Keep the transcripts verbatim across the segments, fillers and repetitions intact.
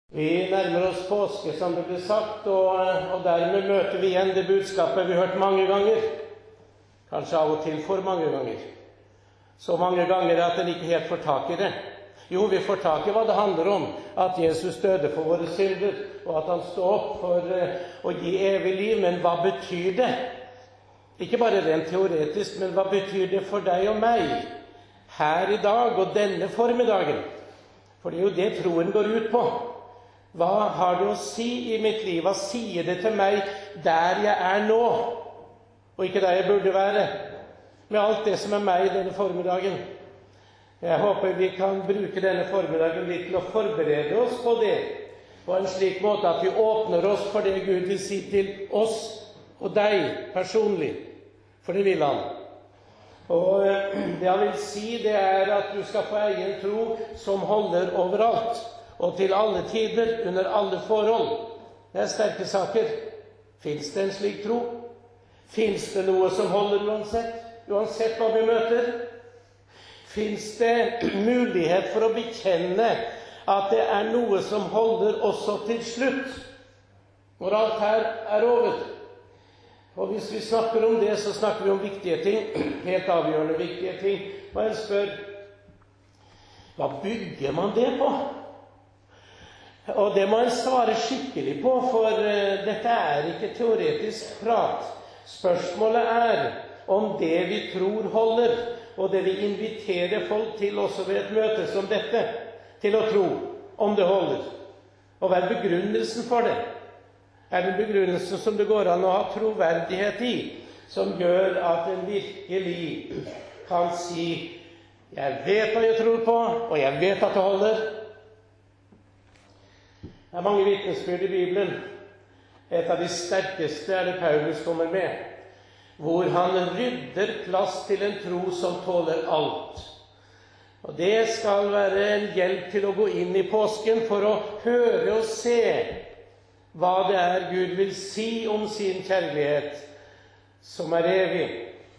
Vi nærmer oss påske, som det ble sagt, og, og dermed møter vi igjen det budskapet vi har hørt mange ganger. Kanskje av og til for mange ganger. Så mange ganger at en ikke helt får tak i det. Jo, vi får tak i hva det handler om. At Jesus døde for våre synder, og at han står opp for uh, å gi evig liv. Men hva betyr det? Ikke bare rent teoretisk, men hva betyr det for deg og meg? Her i dag og denne formiddagen. For det er jo det troen går ut på. Hva har det å si i mitt liv? Hva sier det til meg der jeg er nå, og ikke der jeg burde være? Med alt det som er meg denne formiddagen. Jeg håper vi kan bruke denne formiddagen litt til å forberede oss på det, på en slik måte at vi åpner oss for det Gud vil si til oss og deg personlig. For det vil han. Og det han vil si, det er at du skal få eie en tro som holder overalt. Og til alle tider, under alle forhold. Det er sterke saker. Fins det en slik tro? Fins det noe som holder uansett? Uansett hva vi møter? Fins det mulighet for å bekjenne at det er noe som holder også til slutt? Når alt her er over. Og hvis vi snakker om det, så snakker vi om viktige ting. Helt avgjørende viktige ting. Og jeg spør, hva bygger man det på? Og det må en svare skikkelig på, for uh, dette er ikke teoretisk prat. Spørsmålet er om det vi tror holder, og det vi inviterer folk til også ved et møte som dette, til å tro om det holder. Og hva er begrunnelsen for det? Er det en begrunnelse som det går an å ha troverdighet i, som gjør at en virkelig kan si, jeg vet hva jeg tror på, og jeg vet at det holder? Det er mange vitnesbyrd i Bibelen. Et av de sterkeste er det Paulus kommer med, hvor han rydder plass til en tro som tåler alt. Og det skal være en hjelp til å gå inn i påsken for å høre og se hva det er Gud vil si om sin kjærlighet, som er evig.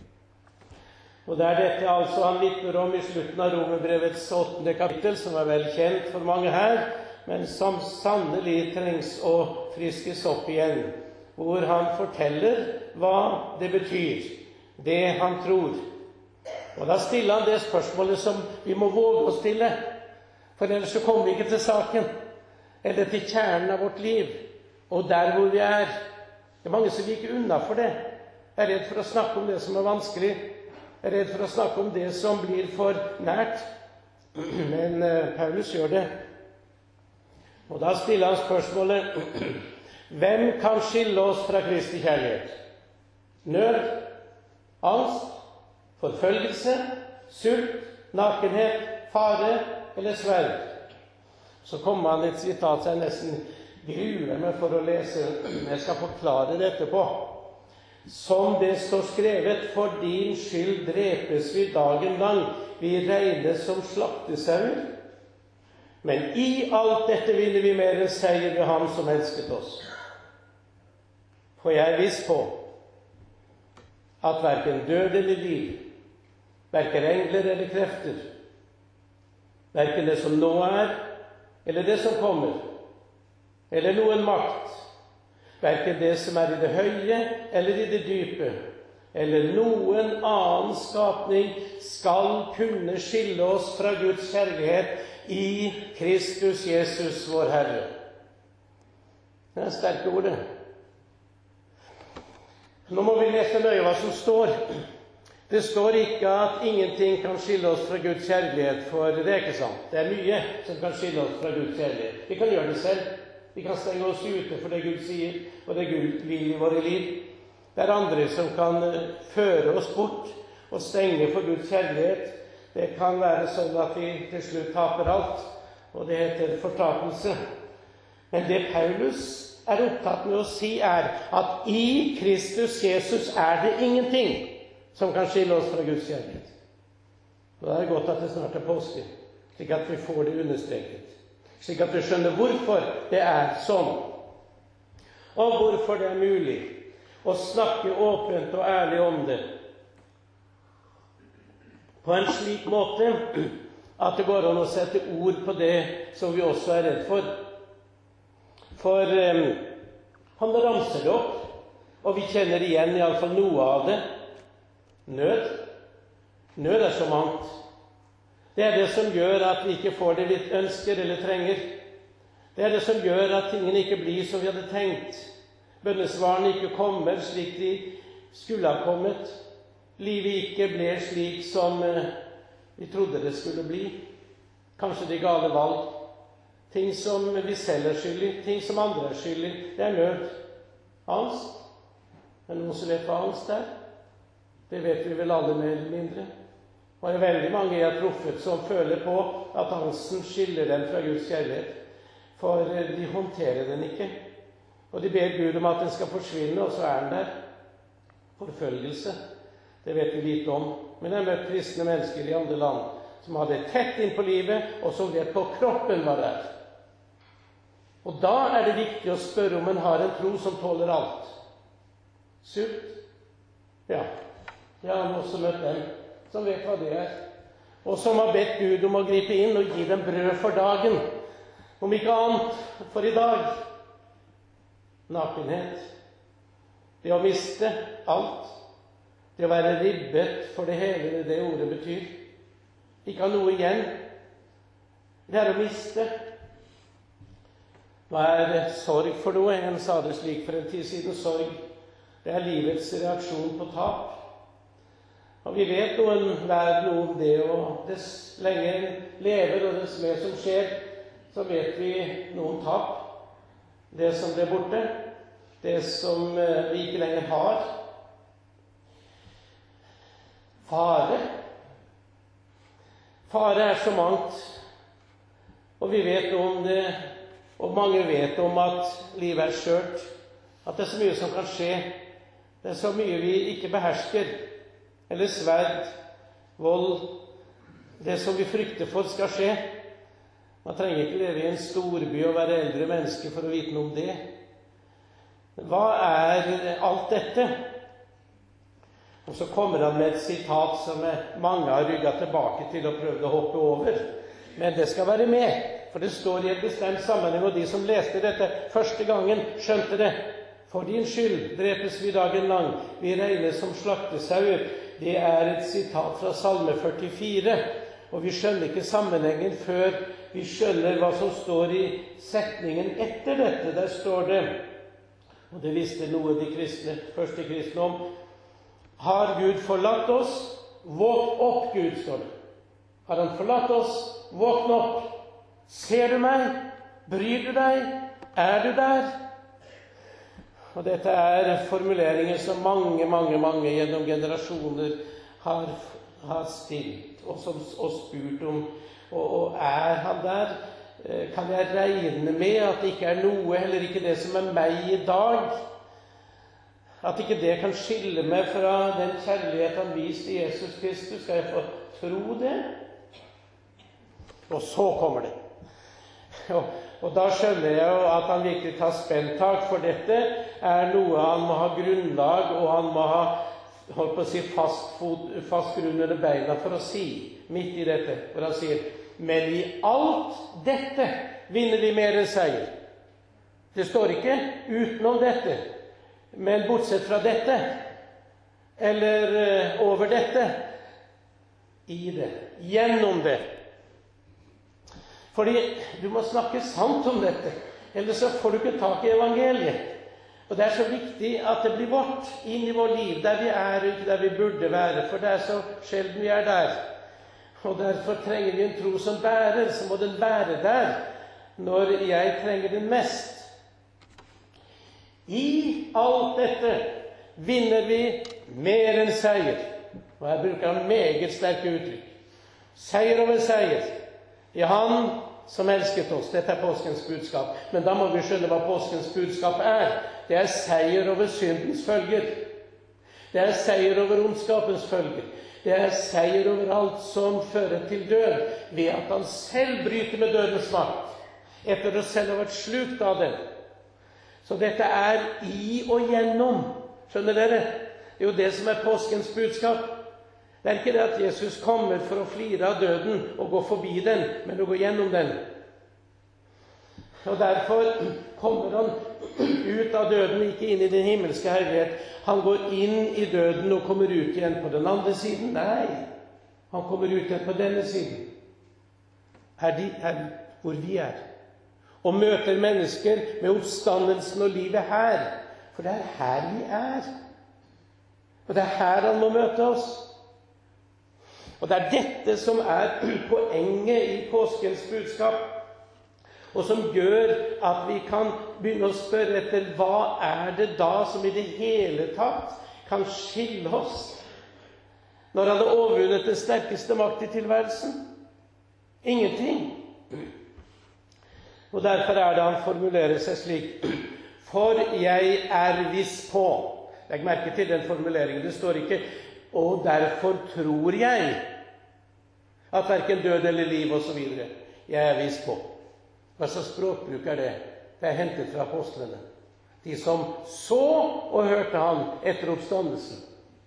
Og det er dette altså han vitner om i slutten av Romerbrevets åttende kapittel, som er vel kjent for mange her, men som sannelig trengs å friskes opp igjen, hvor han forteller hva det betyr, det han tror. Og da stiller han det spørsmålet som vi må våge å stille, for ellers så kommer vi ikke til saken, eller til kjernen av vårt liv, og der hvor vi er. Det er mange som viker unna for det, er redd for å snakke om det som er vanskelig, er redd for å snakke om det som blir for nært, men uh, Paulus gjør det. Og da stiller han spørsmålet, hvem kan skille oss fra Kristi kjærlighet? Nød, angst, forfølgelse, sult, nakenhet, fare eller sverd? Så kommer han et sitat jeg nesten gruer meg for å lese. Jeg skal forklare dette på. Som det står skrevet, for din skyld drepes vi dagen lang, vi regnes som slaktesauer. Men i alt dette vinner vi mer enn seier ved ham som elsket oss. For jeg er viss på at hverken død eller liv, hverken engler eller krefter, hverken det som nå er, eller det som kommer, eller noen makt, hverken det som er i det høye eller i det dype, eller noen annen skapning skal kunne skille oss fra Guds kjærlighet i Kristus Jesus, vår Herre. Det er sterke ord. Nå må vi lese nøye hva som står. Det står ikke at ingenting kan skille oss fra Guds kjærlighet, for det er ikke sant. Det er mye som kan skille oss fra Guds kjærlighet. Vi kan gjøre det selv. Vi kan stenge oss ute for det Gud sier, og det Gud vil i våre liv. Det er andre som kan føre oss bort og stenge for Guds kjærlighet. Det kan være sånn at vi til slutt taper alt, og det heter fortapelse. Men det Paulus er opptatt med å si er at i Kristus Jesus er det ingenting som kan skille oss fra Guds kjærlighet. Og det er godt at det snart er påske, slik at vi får det understreket. Slik at du skjønner hvorfor det er sånn, og hvorfor det er mulig å snakke åpent og ærlig om det, på en slik måte at det går an å sette ord på det som vi også er redd for. For um, han ramser det opp, og vi kjenner igjen i alle fall noe av det. Nød. Nød er så mangt. Det er det som gjør at vi ikke får det vi ønsker eller trenger. Det er det som gjør at tingene ikke blir som vi hadde tenkt. Bønnesvarene ikke kommer slik de skulle ha kommet. Livet ikke ble slik som vi trodde det skulle bli. Kanskje de gale valg. Ting som vi selv er skyldig, ting som andre er skyldig. Det er nød. Angst. Er det noen som vet hva angst er? Det vet vi vel alle mer eller mindre. Og det er veldig mange jeg har truffet som føler på at angsten skiller dem fra Guds kjærlighet. For de håndterer den ikke. Og de ber Gud om at den skal forsvinne, og så er den der. Forfølgelse. Det vet vi lite om. Men jeg har møtt kristne mennesker i andre land som har det tett inn på livet, og som vet på kroppen hva det er. Og da er det viktig å spørre om en har en tro som tåler alt. Sult? Ja. Jeg har også møtt dem som vet hva det er. Og som har bedt Gud om å gripe inn og gi dem brød for dagen. Om ikke annet for i dag. Nakenhet. Det å miste alt. Det å være ribbet for det hele, det ordet betyr. Ikke ha noe igjen. Det er å miste. Hva er sorg for noe? En sa det slik for en tid siden. Sorg, det er livets reaksjon på tap. Og vi vet noen hver noe om det, og dess lenger en lever, og dess mer som skjer, så vet vi noe om tap. Det som ble borte, det som vi ikke lenger har. Fare. Fare er så mangt, og vi vet om det, og mange vet om at livet er skjørt, at det er så mye som kan skje, det er så mye vi ikke behersker, eller sverd, vold, det som vi frykter for skal skje. Man trenger ikke leve i en storby og være eldre menneske for å vite noe om det. Hva er alt dette? Og så kommer han med et sitat som mange har rygget tilbake til og prøvd å hoppe over. Men det skal være med, for det står i en bestemt sammenheng, og de som leste dette første gangen skjønte det. For din skyld drepes vi dagen lang, vi regnes som slaktesauer. Det er et sitat fra Salme førtifire, og vi skjønner ikke sammenhengen før vi skjønner hva som står i setningen etter dette. Der står det, og det visste noe de kristne, første kristne om, har Gud forlatt oss? Våk opp, Gud, står det. Har han forlatt oss? Våkn opp. Ser du meg? Bryr du deg? Er du der? Og dette er formuleringer som mange, mange, mange gjennom generasjoner har, har stilt og, som, og spurt om. Og, og er han der? Kan jeg regne med at det ikke er noe, heller ikke det som er meg i dag? At ikke det kan skille meg fra den kjærlighet han viste i Jesus Kristus? Skal jeg få tro det? Og så kommer det. Og, og da skjønner jeg jo at han virkelig tar spenntak, for dette er noe han må ha grunnlag, og han må ha, holdt på å si, fast, fot, fast grunn under beina for å si, midt i dette, for han sier, men i alt dette vinner vi mer enn seier. Det står ikke utenom dette, men bortsett fra dette, eller uh, over dette, i det, gjennom det. Fordi du må snakke sant om dette, ellers så får du ikke tak i evangeliet. Og det er så viktig at det blir vårt inn i vår liv, der vi er, ikke der vi burde være, for det er så sjelden vi er der. Og derfor trenger vi en tro som bærer, så må den være der når jeg trenger den mest. I alt dette vinner vi mer enn seier. Og jeg bruker meget sterke uttrykk. Seier over seier. I han som elsket oss. Dette er påskens budskap. Men da må vi skjønne hva påskens budskap er. Det er seier over syndens følger. Det er seier over ondskapens følger. Det er seier over alt som fører til død, ved at han selv bryter med dødens makt, etter å selv ha vært slukt av den. Så dette er i og gjennom. Skjønner dere? Det er jo det som er påskens budskap. Det er ikke det at Jesus kommer for å flire av døden og gå forbi den, men å gå gjennom den. Og derfor kommer han ut av døden, ikke inn i den himmelske herlighet. Han går inn i døden og kommer ut igjen på den andre siden. Nei, han kommer ut igjen på denne siden. Her, de, her hvor vi er. Og møter mennesker med oppstandelsen og livet her. For det er her vi er. Og det er her han må møte oss. Og det er dette som er poenget i påskens budskap, og som gjør at vi kan begynne å spørre etter hva er det da som i det hele tatt kan skille oss når han har overvunnet den sterkeste makt i tilværelsen? Ingenting. Og derfor er det han formulerer seg slik: for jeg er viss på. Legg merke til den formuleringen. Det står ikke «og derfor tror jeg» at hverken død eller liv og så videre. Jeg er viss på. Hva slags språkbruk er det? Det er hentet fra apostlene. De som så og hørte han etter oppstandelsen.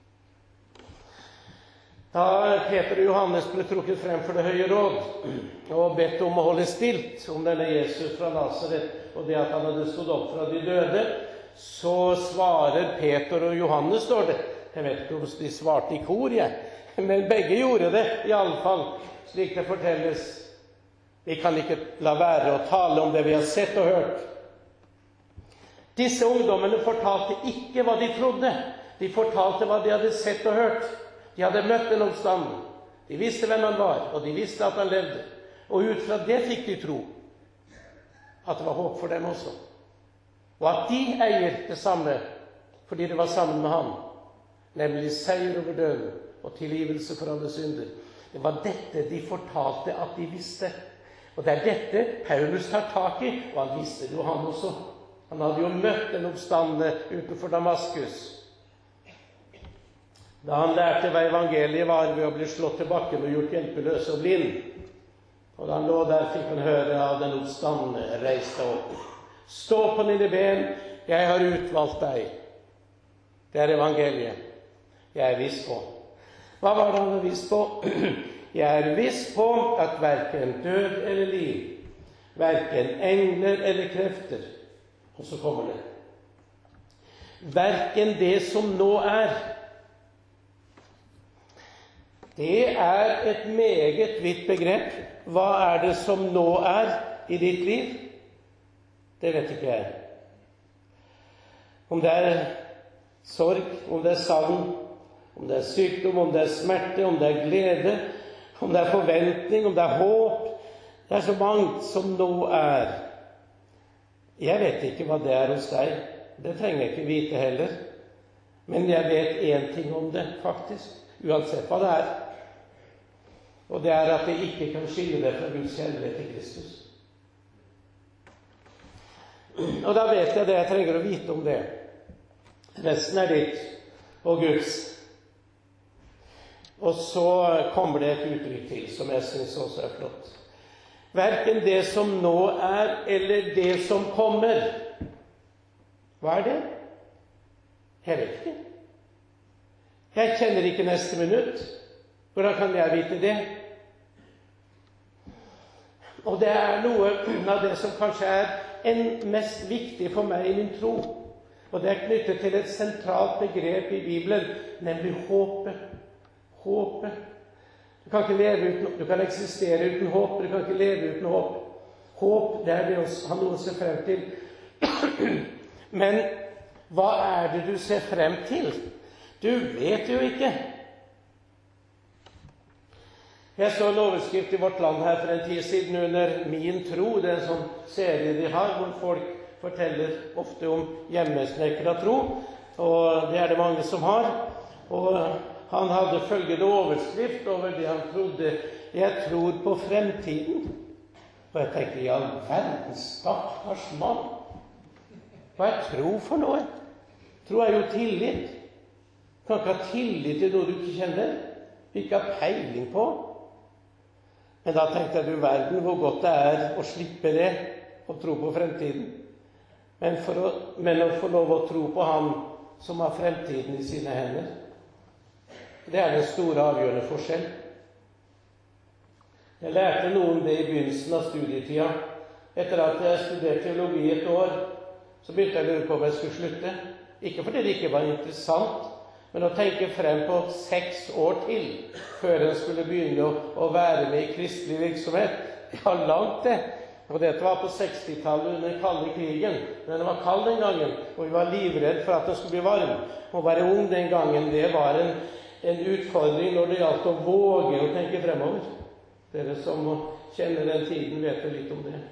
Da Peter og Johannes ble trukket frem for det høye råd og bedt om å holde stilt om denne Jesus fra Nazaret og det at han hadde stått opp fra de døde, så svarer Peter og Johannes, står det. Jeg vet ikke om de svarte i kor, jeg. Men begge gjorde det, i alle fall, slik det fortelles. Vi kan ikke la være å tale om det vi har sett og hørt. Disse ungdommene fortalte ikke hva de trodde. De fortalte hva de hadde sett og hørt. De hadde møtt en oppstanden. De visste hvem han var, og de visste at han levde. Og ut fra det fikk de tro at det var håp for dem også. Og at de eier det samme, fordi det var sammen med ham, nemlig seier over døden og tilgivelse for alle synder. Det var dette de fortalte at de visste. Og det er dette Paulus tar tak i, og han visste det jo han også. Han hadde jo møtt en oppstandende utenfor Damaskus. Da han lærte hva evangeliet var ved å bli slått til bakken og gjort hjelpeløs og blind. Og da han lå der, fikk han høre av den oppstandende: reis deg opp. Stå på dine ben, jeg har utvalgt deg. Det er evangeliet. Jeg er viss på. Hva var det han var viss på? Jeg er viss på at hverken død eller liv, hverken engler eller krefter, og så kommer det, hverken det som nå er. Det er et meget vidt begrep. Hva er det som nå er i ditt liv? Det vet ikke jeg. Om det er sorg, om det er savn, om det er sykdom, om det er smerte, om det er glede, om det er forventning, om det er håp. Det er så mangt som nå er. Jeg vet ikke hva det er hos deg. Det trenger jeg ikke vite heller. Men jeg vet én ting om det, faktisk. Uansett hva det er. Og det er at det ikke kan skille deg fra Guds kjærlighet til Kristus. Og da vet jeg det jeg trenger å vite om det. Resten er ditt og Guds. Og så kommer det et uttrykk til som jeg synes også er flott. Hverken det som nå er, eller det som kommer. Hva er det? Jeg vet ikke. Jeg kjenner ikke neste minutt. Hvordan kan jeg vite det? Og det er noe av det som kanskje er en mest viktig for meg i min tro. Og det er knyttet til et sentralt begrep i Bibelen, nemlig håpet. Håpet. Du kan ikke leve uten, du kan eksistere uten håp, du kan ikke leve uten håp. Håp, det er det å ha noe å se frem til. Men hva er det du ser frem til? Du vet jo ikke. Jeg så en overskrift i Vårt Land her for en tid siden under Min tro. Det er en sånn serie de har, hvor folk forteller ofte om hjemmesnekra tro. Og det er det mange som har. Og han hadde følgende overskrift over det han trodde: jeg tror på fremtiden. Og jeg tenkte, i all verdens stakkars mann. Hva er tro for noe? Tro er jo tillit. Du kan ikke ha tillit til noe du ikke kjenner, du ikke har peiling på. Men da tenkte jeg, du verden, hvor godt det er å slippe det, og tro på fremtiden. Men, for å, men å få lov å tro på Han som har fremtiden i sine hender, det er den store avgjørende forskjell. Jeg lærte noe om det i begynnelsen av studietida, etter at jeg studerte teologi et år, så begynte jeg å lure på om jeg skulle slutte. Ikke fordi det ikke var interessant, men å tenke frem på seks år til, før jeg skulle begynne å, å være med i kristelig virksomhet. Ja, langt det. Og dette var på sekstitallet under den kalde krigen. Men det var kald den gangen, og vi var livredd for at det skulle bli varm. Å være ung den gangen, det var en, en utfordring når det gjaldt å våge å tenke fremover. Dere som kjenner den tiden, vet jo litt om det.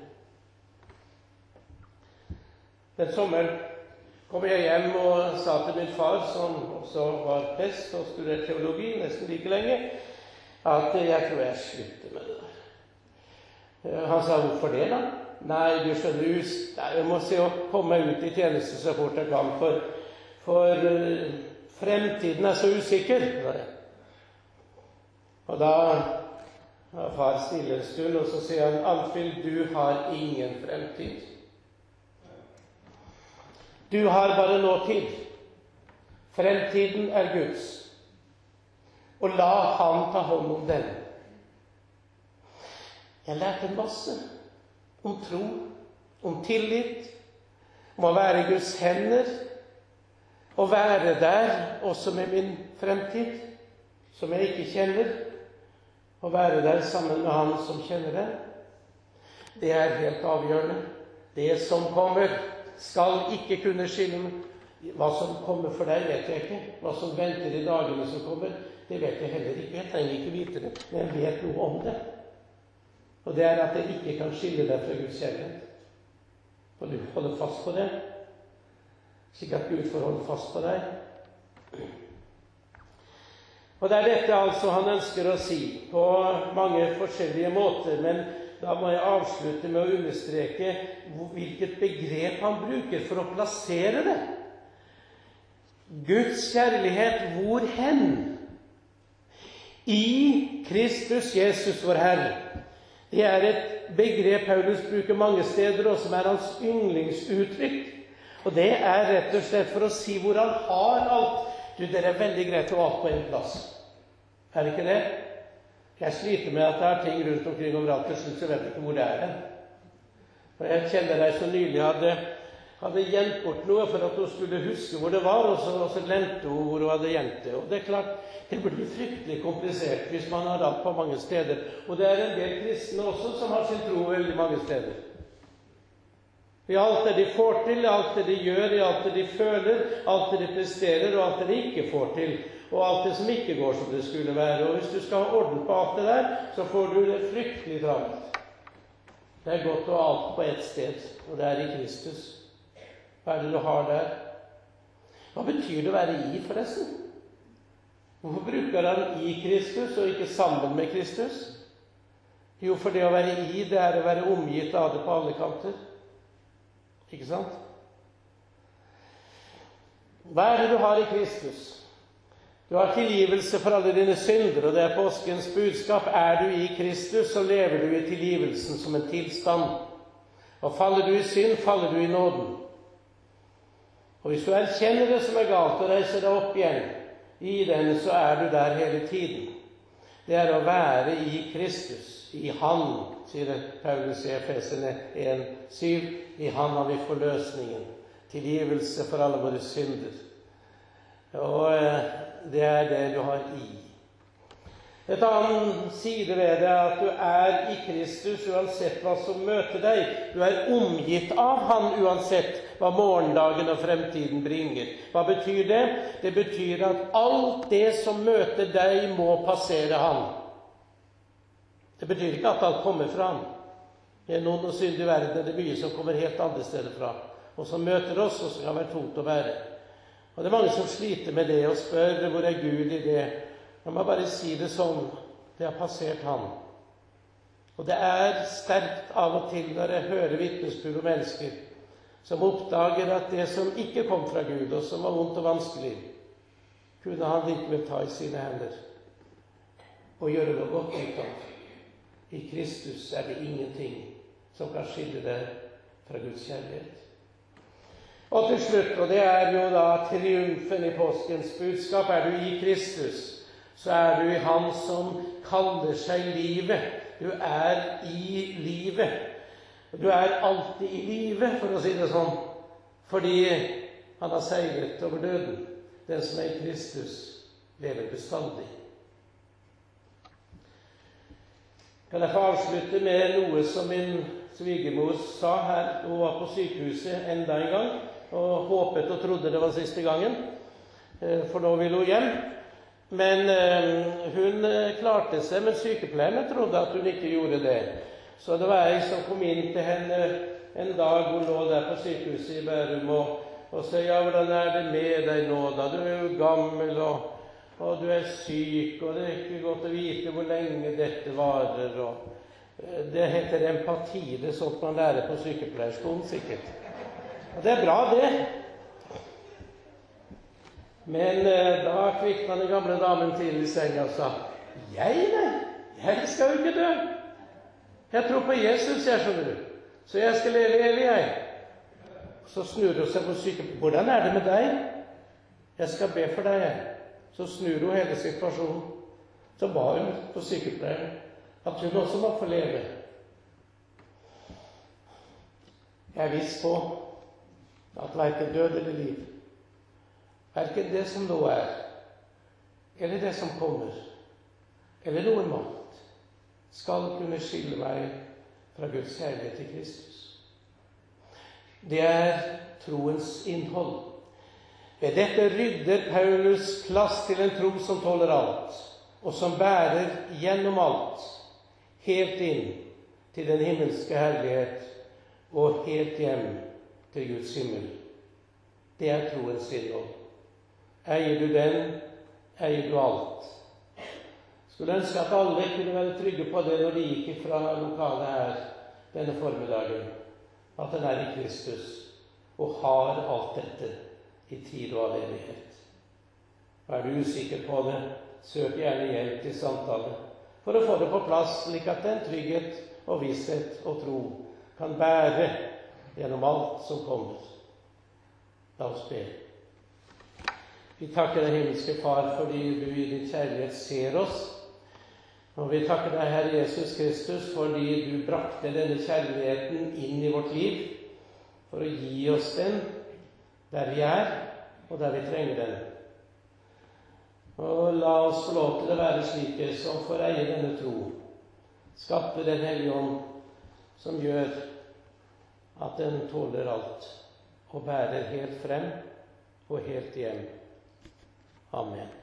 Den sommeren kom jeg hjem og sa til min far, som også var prest og studerte teologi nesten like lenge, at jeg tror jeg slutter med det der. Han sa, hvorfor det da? Nei, du skjønner, jeg må se å komme ut i tjeneste så fort jeg kan, for, for fremtiden er så usikker. Og da var far stille en stund, og så sier han, Alfhild, du har ingen fremtid. Du har bare nåtid. Fremtiden er Guds. Og la han ta hånd om den. Jeg lærte masse om tro, om tillit, om å være Guds hender, å være der også med min fremtid, som jeg ikke kjenner, å være der sammen med han som kjenner det. Det er helt avgjørende. Det som kommer skal ikke kunne skille. Hva som kommer for deg vet jeg ikke. Hva som venter i dagene som kommer, det vet jeg heller ikke. Jeg trenger ikke vite det, men jeg vet noe om det. Og det er at det ikke kan skille deg fra Guds kjærlighet. Og du holder fast på det, slik at Gud får holde fast på deg. Og det er dette altså han ønsker å si på mange forskjellige måter, men da må jeg avslutte med å understreke hvilket begrep han bruker for å plassere det. Guds kjærlighet, hvor hen? I Kristus Jesus vår Herre. Det er et begrep Paulus bruker mange steder, og som er hans yndlingsuttrykk. Og det er rett og slett for å si hvor han har alt. Du, det er veldig greit å ha alt på en plass. Er det ikke det? Jeg sliter med at det er ting rundt omkring overalt, til slutt så vet jeg ikke hvor det er. Og jeg kjenner deg så nylig hadde, hadde gjemt bort noe for at hun skulle huske hvor det var, og så, og så glemte hun hvor hun hadde gjemt det. Og det er klart, det blir fryktelig komplisert hvis man har alt på mange steder. Og det er en del kristne også som har sin tro veldig mange steder. I alt det de får til, i alt det de gjør, i alt det de føler, alt det de presterer, og alt det de ikke får til, og alt det som ikke går som det skulle være. Og hvis du skal ha orden på alt det der, så får du det fryktelig travelt. Det er godt å ha alt på ett sted, og det er i Kristus. Hva er det du har der? Hva betyr det å være i, forresten? Hvorfor bruker han i Kristus og ikke sammen med Kristus? Jo, for det å være i, det er å være omgitt av det på alle kanter. Ikke sant? Hva er det du har i Kristus? Du har tilgivelse for alle dine synder, og det er påskens budskap. Er du i Kristus, så lever du i tilgivelsen som en tilstand. Og faller du i synd, faller du i nåden. Og hvis du erkjenner det som er galt, og reiser deg opp igjen i den, så er du der hele tiden. Det er å være i Kristus. I Han, sier Paulus i Efeserne en syv. I Han har vi forløsningen. Tilgivelse for alle våre synder. Og det er det du har i. Et annet side ved det er at du er i Kristus uansett hva som møter deg. Du er omgitt av Han uansett hva morgendagen og fremtiden bringer. Hva betyr det? Det betyr at alt det som møter deg må passere Han. Det betyr ikke at alt kommer fra Han. Det er noen og synd i verden, det er mye som kommer helt andre steder fra, og som møter oss, og som kan være tungt å bære. Og det er mange som sliter med det, og spør hvor er Gud i det. Jeg må bare si det sånn, det har passert Han. Og det er sterkt av og til når jeg hører vitnesbyrd om mennesker som oppdager at det som ikke kom fra Gud, og som var vondt og vanskelig, kunne Han likevel ta i sine hender og gjøre noe godt ut av. I Kristus er det ingenting som kan skille deg fra Guds kjærlighet. Og til slutt, og det er jo da triumfen i påskens budskap, er du i Kristus, så er du i Han som kaller seg livet. Du er i livet. Du er alltid i live, for å si det sånn, fordi han har seiret over døden. Den som er i Kristus, lever bestandig. Kan jeg få avslutte med noe som min svigermor sa her hun var på sykehuset enda en gang, og håpet og trodde det var siste gangen, for nå vil hun hjem. Men hun klarte seg, men sykepleierne trodde at hun ikke gjorde det. Så det var jeg som kom inn til henne en dag hun lå der på sykehuset i Bærum og, og sa, ja, hvordan er det med deg nå da? Du er jo gammel, og, og du er syk, og det er ikke godt å vite hvor lenge dette varer. Og det heter empati, det er sånt man lærer på sykepleierskolen sikkert. Og det er bra, det. Men eh, da kvikket den gamle damen til i senga og sa, jeg, nei, jeg skal jo ikke dø. Jeg tror på Jesus, jeg skjønner du. Så jeg skal leve evig, jeg. Så snur hun seg på sykepleieren. Hvordan er det med deg? Jeg skal be for deg, jeg. Så snur hun hele situasjonen. Så ba hun på sykepleieren at hun også må få leve. Jeg er viss på at hverken død eller liv, hverken det som nå er, eller det som kommer, eller noen makt, skal kunne skille meg fra Guds kjærlighet til Kristus. Det er troens innhold. Ved dette rydder Paulus plass til en tro som tåler alt, og som bærer gjennom alt, helt inn til den himmelske herlighet, og helt hjem til Guds himmel. Det er troens innhold. Eier du den, eier du alt. Skulle ønske at alle kunne være trygge på det når de gikk fra lokalet her denne formiddagen, at den er i Kristus og har alt dette i tid og evighet. Er du usikker på det, søk gjerne hjelp til samtale for å få det på plass, slik at den trygghet og visshet og tro kan bære gjennom alt som kommer. La oss be. Vi takker deg, himmelske Far, fordi du i din kjærlighet ser oss. Og vi takker deg, Herre Jesus Kristus, fordi du brakte denne kjærligheten inn i vårt liv, for å gi oss den der vi er, og der vi trenger den. Og la oss få lov til å være slike som får eie denne tro. Skape den Hellige Ånd, som gjør at den tåler alt, og bærer helt frem og helt hjem. Amen.